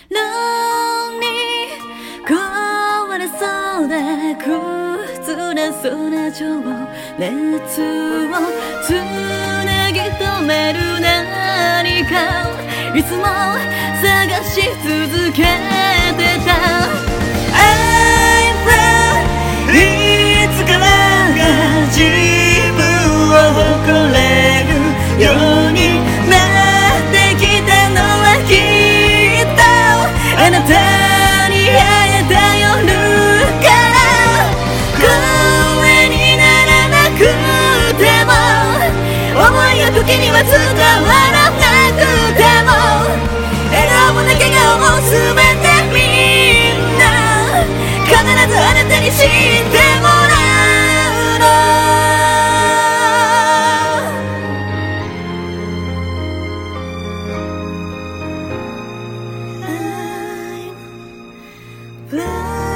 Lonely 壊れそうで崩れそうな情熱をつなぎ止める何かいつも探し続けてた I'm proud いつからか自分を誇れるようになってきたのはきっとあなたに会えた夜から声にならなくても思いが時には伝わらなくても笑顔も泣け顔も全てみんな必ずあなたに知ってもらうのI'm blind